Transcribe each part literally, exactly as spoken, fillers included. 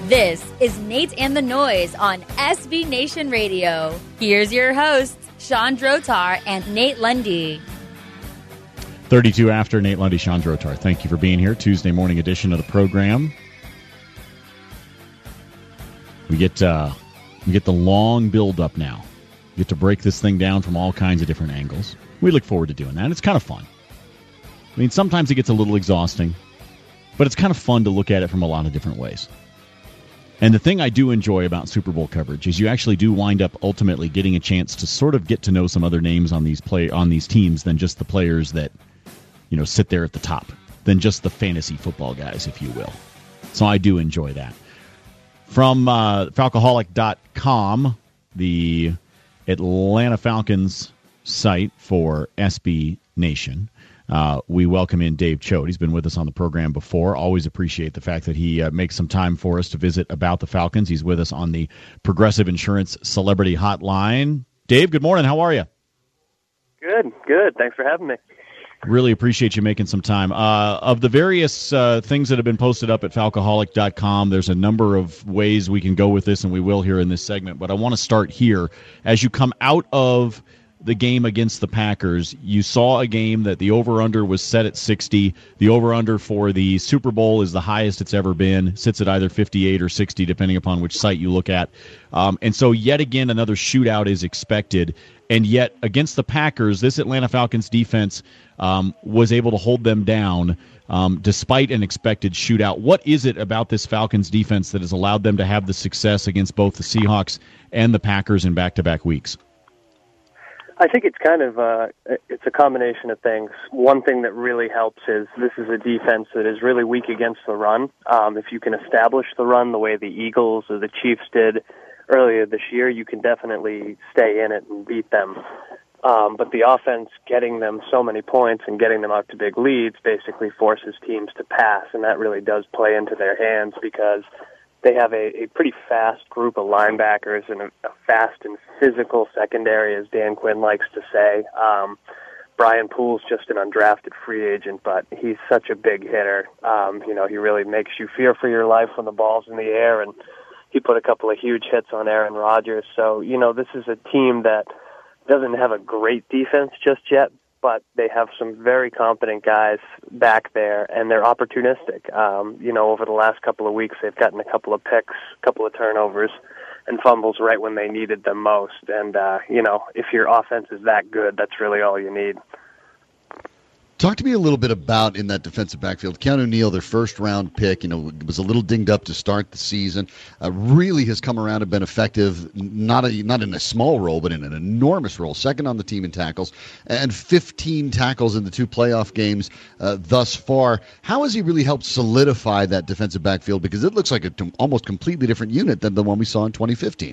This is Nate and the Noise on S B Nation Radio. Here's your hosts, Sean Drotar and Nate Lundy. thirty-two after, Nate Lundy, Sean Drotar. Thank you for being here. Tuesday morning edition of the program. We get uh, we get the long build-up now. We get to break this thing down from all kinds of different angles. We look forward to doing that. It's kind of fun. I mean, sometimes it gets a little exhausting, but it's kind of fun to look at it from a lot of different ways. And the thing I do enjoy about Super Bowl coverage is you actually do wind up ultimately getting a chance to sort of get to know some other names on these play on these teams than just the players that, you know, sit there at the top, than just the fantasy football guys, if you will. So I do enjoy that. From uh, Falcoholic dot com, the Atlanta Falcons site for S B Nation. Uh, we welcome in Dave Choate. He's been with us on the program before. Always appreciate the fact that he uh, makes some time for us to visit about the Falcons. He's with us on the Progressive Insurance Celebrity Hotline. Dave, good morning. How are you? Good, good. Thanks for having me. Really appreciate you making some time. Uh, of the various uh, things that have been posted up at Falcoholic dot com, there's a number of ways we can go with this, and we will here in this segment. But I want to start here. As you come out of the game against the Packers, you saw a game that the over-under was set at sixty. The over-under for the Super Bowl is the highest it's ever been. Sits at either fifty-eight or sixty, depending upon which site you look at. Um, and so yet again, another shootout is expected. And yet, against the Packers, this Atlanta Falcons defense um, was able to hold them down um, despite an expected shootout. What is it about this Falcons defense that has allowed them to have the success against both the Seahawks and the Packers in back-to-back weeks? I think it's kind of uh, it's a combination of things. One thing that really helps is this is a defense that is really weak against the run. Um, if you can establish the run the way the Eagles or the Chiefs did earlier this year, you can definitely stay in it and beat them. Um, but the offense getting them so many points and getting them out to big leads basically forces teams to pass, and that really does play into their hands because they have a, a pretty fast group of linebackers and a, a fast and physical secondary, as Dan Quinn likes to say. Um, Brian Poole's just an undrafted free agent, but he's such a big hitter. Um, you know, he really makes you fear for your life when the ball's in the air, and he put a couple of huge hits on Aaron Rodgers. So, you know, this is a team that doesn't have a great defense just yet, but they have some very competent guys back there, and they're opportunistic. Um, you know, over the last couple of weeks, they've gotten a couple of picks, a couple of turnovers, and fumbles right when they needed them most. And, uh, you know, if your offense is that good, that's really all you need. Talk to me a little bit about in that defensive backfield. Keanu Neal, their first-round pick, you know, was a little dinged up to start the season. Uh, really has come around and been effective, not a, not in a small role, but in an enormous role. Second on the team in tackles, and fifteen tackles in the two playoff games uh, thus far. How has he really helped solidify that defensive backfield? Because it looks like an almost completely different unit than the one we saw in twenty fifteen.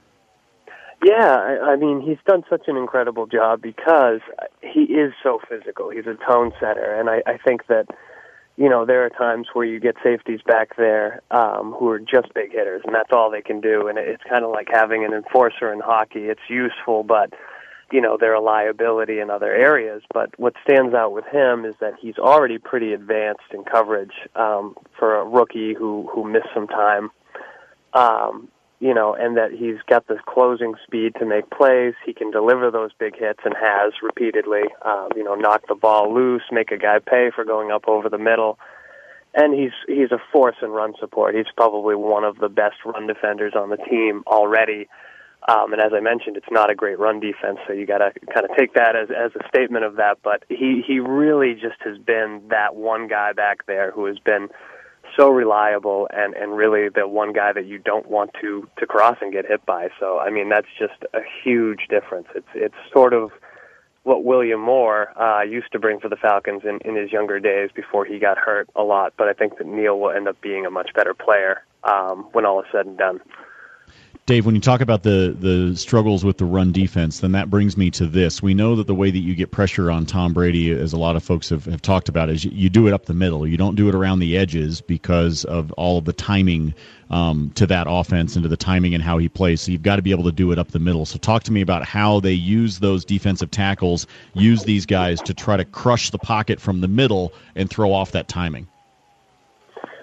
Yeah, I, I mean, he's done such an incredible job because he is so physical. He's a tone setter, and I, I think that, you know, there are times where you get safeties back there um, who are just big hitters, and that's all they can do, and it's kind of like having an enforcer in hockey. It's useful, but, you know, they're a liability in other areas. But what stands out with him is that he's already pretty advanced in coverage um, for a rookie who, who missed some time. Um You know, and that he's got the closing speed to make plays. He can deliver those big hits and has repeatedly, um, you know, knock the ball loose, make a guy pay for going up over the middle. And he's he's a force in run support. He's probably one of the best run defenders on the team already. Um, and as I mentioned, it's not a great run defense, so you got to kind of take that as as a statement of that. But he, he really just has been that one guy back there who has been so reliable and, and really the one guy that you don't want to, to cross and get hit by. So, I mean, that's just a huge difference. It's it's sort of what William Moore uh, used to bring for the Falcons in, in his younger days before he got hurt a lot. But I think that Neal will end up being a much better player um, when all is said and done. Dave, when you talk about the, the struggles with the run defense, then that brings me to this. We know that the way that you get pressure on Tom Brady, as a lot of folks have, have talked about, is you, you do it up the middle. You don't do it around the edges because of all of the timing um, to that offense and to the timing and how he plays. So you've got to be able to do it up the middle. So talk to me about how they use those defensive tackles, use these guys to try to crush the pocket from the middle and throw off that timing. It's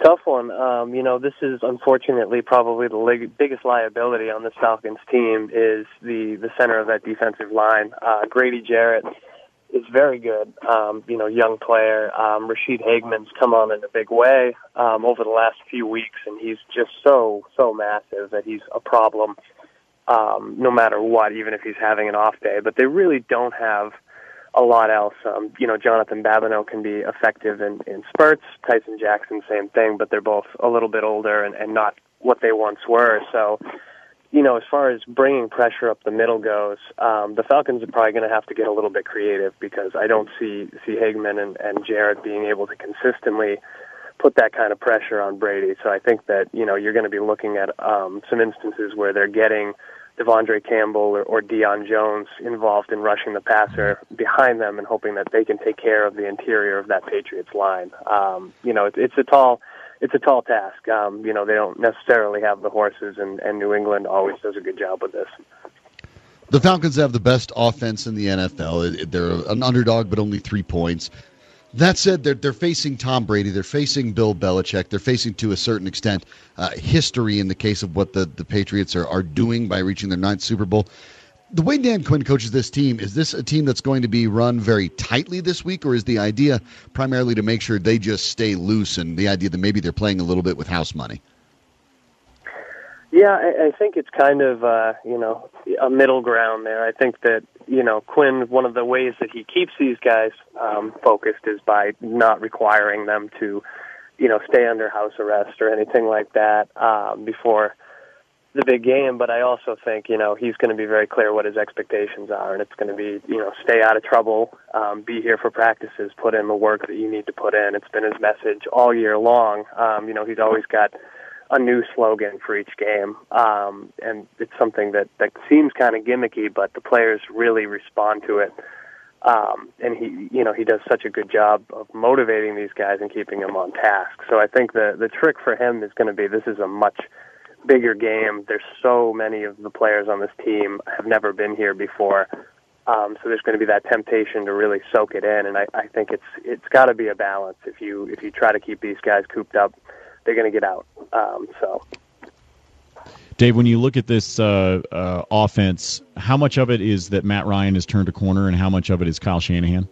tough one. Um, you know, this is unfortunately probably the lig- biggest liability on this Falcons team is the, the center of that defensive line. Uh, Grady Jarrett is very good, um, you know, young player. Um, Rashid Hageman's come on in a big way um, over the last few weeks, and he's just so, so massive that he's a problem um, no matter what, even if he's having an off day. But they really don't have a lot else. Um, you know, Jonathan Babineau can be effective in, in spurts. Tyson Jackson, same thing, but they're both a little bit older and, and not what they once were. So, you know, as far as bringing pressure up the middle goes, um, the Falcons are probably going to have to get a little bit creative because I don't see see Hageman and, and Jarrett being able to consistently put that kind of pressure on Brady. So I think that, you know, you're going to be looking at um, some instances where they're getting Devondre Campbell or, or Deion Jones involved in rushing the passer behind them and hoping that they can take care of the interior of that Patriots line. Um, you know, it, it's a tall, it's a tall task. Um, you know, they don't necessarily have the horses, and, and New England always does a good job with this. The Falcons have the best offense in the N F L. They're an underdog, but only three points. That said, they're, they're facing Tom Brady. They're facing Bill Belichick. They're facing, to a certain extent, uh, history in the case of what the, the Patriots are, are doing by reaching their ninth Super Bowl. The way Dan Quinn coaches this team, is this a team that's going to be run very tightly this week, or is the idea primarily to make sure they just stay loose and the idea that maybe they're playing a little bit with house money? Yeah, I, I think it's kind of, uh, you know, a middle ground there. I think that, you know, Quinn, one of the ways that he keeps these guys um, focused is by not requiring them to, you know, stay under house arrest or anything like that um, before the big game. But I also think, you know, he's going to be very clear what his expectations are, and it's going to be, you know, stay out of trouble, um, be here for practices, put in the work that you need to put in. It's been his message all year long. Um, you know, he's always got a new slogan for each game, um, and it's something that, that seems kind of gimmicky, but the players really respond to it. Um, and he, you know, he does such a good job of motivating these guys and keeping them on task. So I think the the trick for him is going to be, this is a much bigger game. There's so many of the players on this team have never been here before. Um, so there's going to be that temptation to really soak it in. And I, I think it's, it's got to be a balance. If you, if you try to keep these guys cooped up, they're going to get out. Um, so, Dave, when you look at this uh, uh, offense, how much of it is that Matt Ryan has turned a corner, and how much of it is Kyle Shanahan?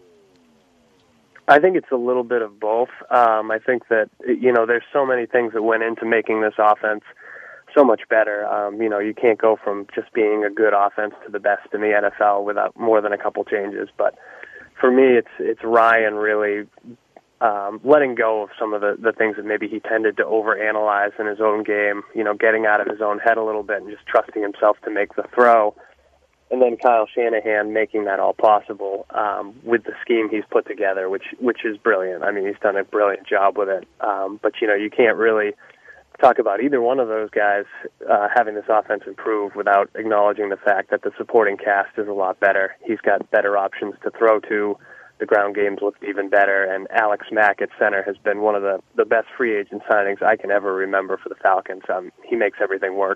I think it's a little bit of both. Um, I think that, you know, there's so many things that went into making this offense so much better. Um, you know, you can't go from just being a good offense to the best in the N F L without more than a couple changes. But for me, it's it's Ryan really Um, letting go of some of the, the things that maybe he tended to overanalyze in his own game, you know, getting out of his own head a little bit and just trusting himself to make the throw. And then Kyle Shanahan making that all possible um, with the scheme he's put together, which which is brilliant. I mean, he's done a brilliant job with it. Um, but, you know, you can't really talk about either one of those guys uh, having this offense improve without acknowledging the fact that the supporting cast is a lot better. He's got better options to throw to. The ground game's looked even better, and Alex Mack at center has been one of the, the best free agent signings I can ever remember for the Falcons. Um, he makes everything work.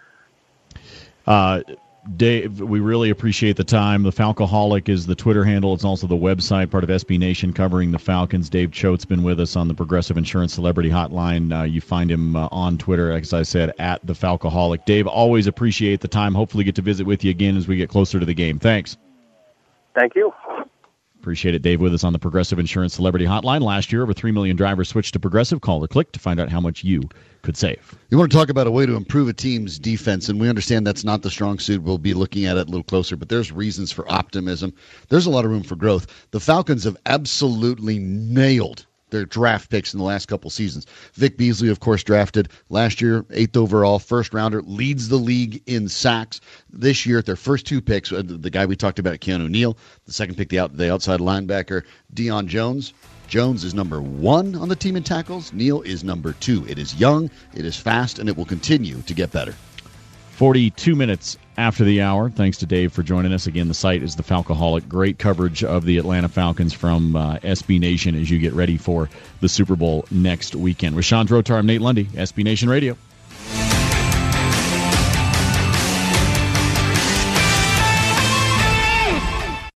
Uh, Dave, we really appreciate the time. The Falcoholic is the Twitter handle. It's also the website, part of S B Nation, covering the Falcons. Dave Choate's been with us on the Progressive Insurance Celebrity Hotline. Uh, you find him uh, on Twitter, as I said, at the Falcoholic. Dave, always appreciate the time. Hopefully get to visit with you again as we get closer to the game. Thanks. Thank you. Appreciate it. Dave with us on the Progressive Insurance Celebrity Hotline. Last year, over three million drivers switched to Progressive. Call or click to find out how much you could save. You want to talk about a way to improve a team's defense, and we understand that's not the strong suit. We'll be looking at it a little closer, but there's reasons for optimism. There's a lot of room for growth. The Falcons have absolutely nailed their draft picks in the last couple seasons. Vic Beasley, of course, drafted last year, eighth overall, first rounder, leads the league in sacks. This year, at their first two picks, the guy we talked about, Keanu Neal, the second pick, the, out, the outside linebacker, Deion Jones. Jones is number one on the team in tackles. Neal is number two. It is young, it is fast, and it will continue to get better. forty-two minutes after the hour. Thanks to Dave for joining us. Again, the site is the Falcoholic. Great coverage of the Atlanta Falcons from uh, S B Nation as you get ready for the Super Bowl next weekend. With Sean Drotar, I'm Nate Lundy, S B Nation Radio.